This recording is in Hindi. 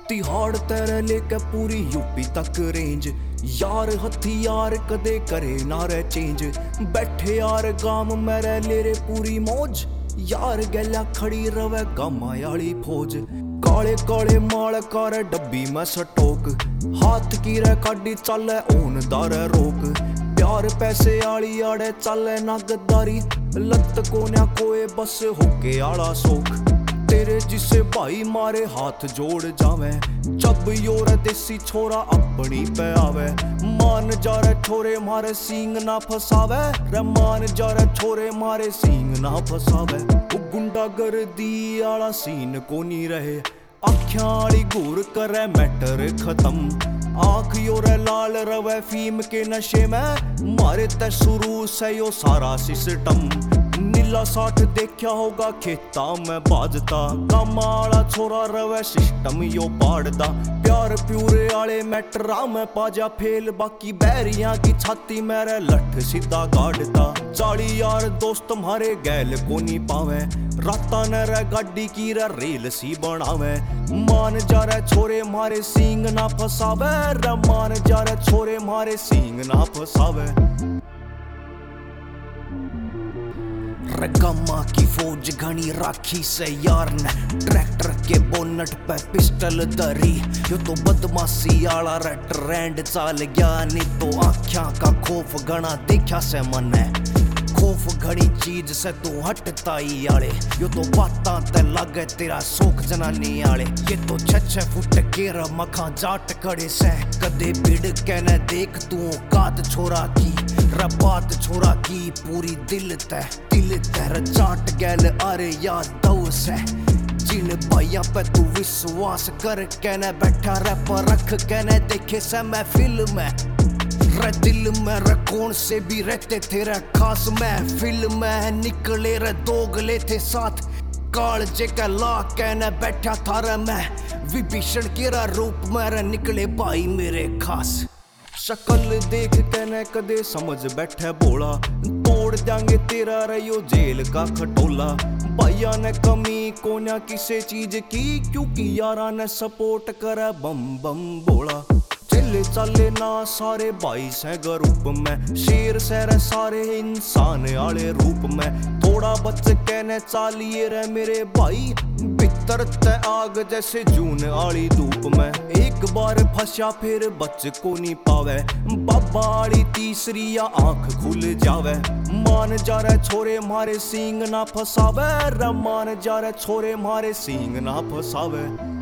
तिहाड़ तेरे लेके पूरी यूपी तक रेंज। यार हथियार कदे करे ना रे चेंज। बैठे यार गाम मेरे ले रे पूरी मौज। यार गैला खड़ी रवे गामा आली फौज। काले काले माल कर डब्बी में सटोक। हाथ की रे काडी चले ओन दारे रोक। प्यार पैसे आली आड़े चले ना गद्दारी। लत कोन्या कोए बस होके आला सोख। तेरे जिसे भाई मारे हाथ जोड़ जावे। जब योर देसी छोरा अपनी पे आवे। मान जा रे छोरे मारे सींग ना फसावे। रे मान जा रे छोरे मारे सींग ना फसावे। गुंडागर्दी आला सीन कोनी रहे। आँखियां आली घूर करे मैटर खत्म। आँख योरे लाल रवे फीम के नशे में। मारे ते शुरू से यो सारा सिस्टम। नीला 60 देखा होगा खेता में बाजता। कमाला छोरा रवे सिस्टम यो बाड़दा। प्यार प्यूरे आले मैटरा में पाजा फेल। बाकी बैरियां की छाती मेरे लठ सीधा गाड़ता। 40 यार दोस्त मारे गैल कोनी पावे। राता न रे गाड़ी की रे रेल सी बनावे। मान जा रे छोरे मारे सींग ना फसावे। रे मान जा रे छोरे मारे सींग ना फसावे। गम्मा की फौज घनी राखी से यार ने। ट्रैक्टर के बोनट पे पिस्टल धरी। यो तो बदमाशी आला रे ट्रेंड चाल गया। नहीं तो आँखियां का खौफ घना देखा से मने। खौफ घड़ी चीज से तू हटता ही आले। यो तो बातां ते लागे तेरा सोख जनानी आले। ये तो 6-6 फुट केरा मखा जाट खड़े से। कदे बिड़ कहने देख तू कात छोरा की। रबात छोरा की पूरी दिल ते जाट गैल अरे याद दो से। जिन भाइयों पे तू विश्वास कर कहने बैठा रे पर रख कहने देखे से महफिल में। रे दिल में रे कौन से भी रहते थे रे खास महफिल में। निकले रे दोगले थे साथ। काल जे का ला कहने बैठा था रे मैं। विभीषण के रा रूप में रे निकले भाई मेरे खास। शक्ल देख कहने कदे समझ बैठे बोला। तोड़ देंगे तेरा रयो जेल का खटोला। भाइया ने कमी कोन्या किसे चीज की। क्योंकि यारा ने सपोर्ट करे बम बम बोला। चले चले ना सारे भाई से रूप में। शेर सैर सारे इंसान आले रूप में। थोड़ा बच कहने चालिए रे मेरे भाई। भीतर ते आग जैसे जून आली धूप में। एक बार फंसा फिर बच को नहीं पावे। बाबा आली तीसरी या आंख खुल जावे। मान जा रे छोरे मारे सींग ना फसावे। रे मान जा रे छोरे मारे सींग ना फसावे।